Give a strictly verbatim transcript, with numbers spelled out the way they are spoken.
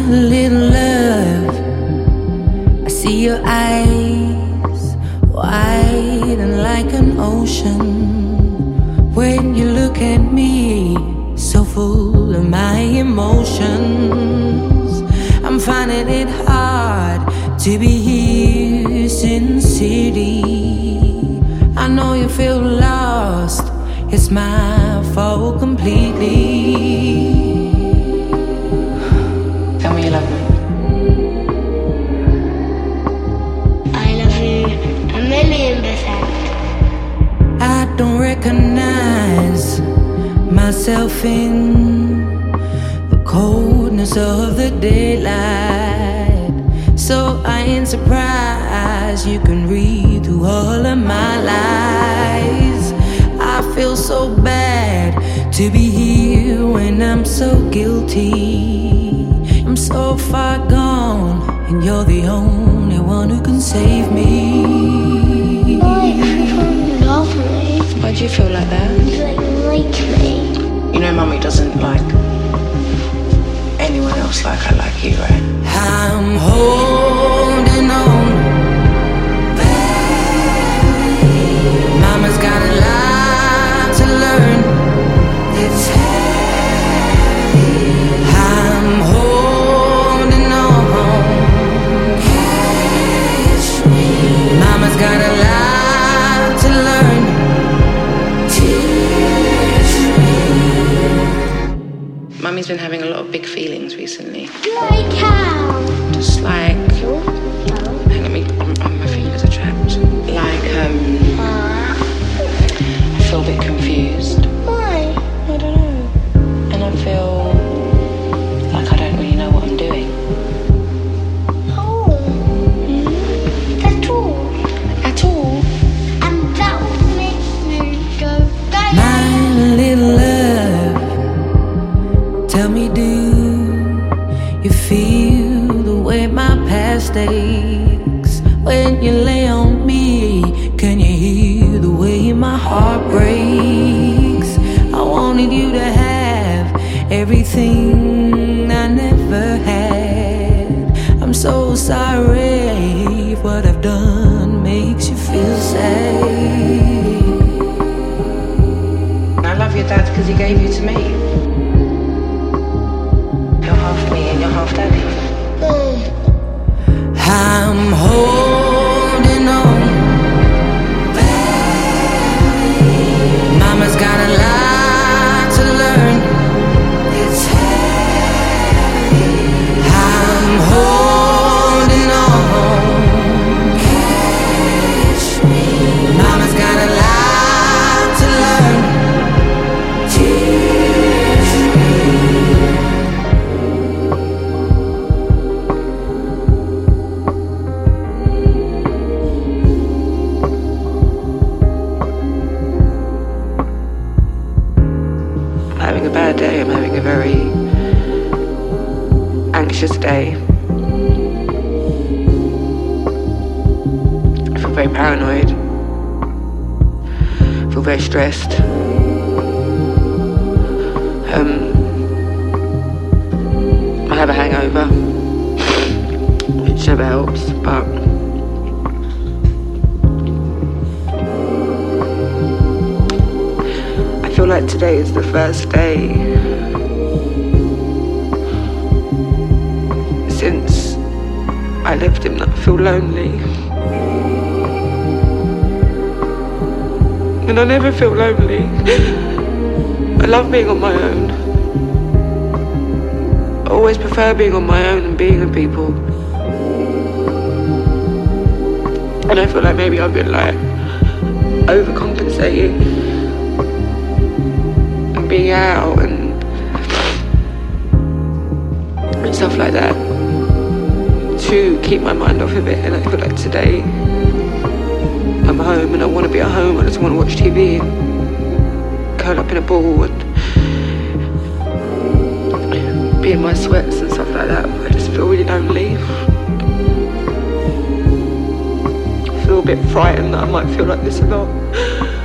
little love, I see your eyes wide and like an ocean. When you look at me, so full of my emotions, I'm finding it hard to be here in city. I know you feel lost, it's my fault completely. Tell me you love me. I love you a million percent. I don't recognize myself in the coldness of the daylight, so I ain't surprised you can read through all of my lies. I feel so bad to be here when I'm so guilty. I'm so far gone, and you're the only one who can save me. Why you love me? Why do you feel like that? You like like me. You know Mummy doesn't like anyone else like I like you, right? I'm holding on. Mama's got a lot to learn. It's heavy. I'm holding on. Catch me. Mama's got a lot to learn. Teach me. Mummy's been having a lot of big feelings recently. Like how? Just like, Oh. hang on, me, my fingers are trapped. Like, um, I feel a bit confused. Why? I don't know. And I feel like I don't really know what I'm doing. Oh. That's all. At all. And that would make me go back. My little love, tell me, do you feel the way my past aches? When you lay on me, can you hear the way my heart breaks? I wanted you to have everything I never had. I'm so sorry if what I've done makes you feel sad. I love your dad because he gave you to me. You're half me and you're half daddy. I'm holding on. Mama's got a lot to learn. It's heavy. I'm holding on. Catch me. Mama's got a lot to learn. Teach me. Having a bad day, I'm having a very anxious day. I feel very paranoid. I feel very stressed. Um, I have a hangover, which never helps, but I feel like today is the first day since I left him that I feel lonely. And I never feel lonely. I love being on my own. I always prefer being on my own and being with people. And I feel like maybe I've been like overcompensating and being out and, and stuff like that to keep my mind off of it. And I feel like today I'm home and I want to be at home. I just want to watch T V and curl up in a ball and be in my sweats and stuff like that. I just feel really lonely. I feel a bit frightened that I might feel like this a lot.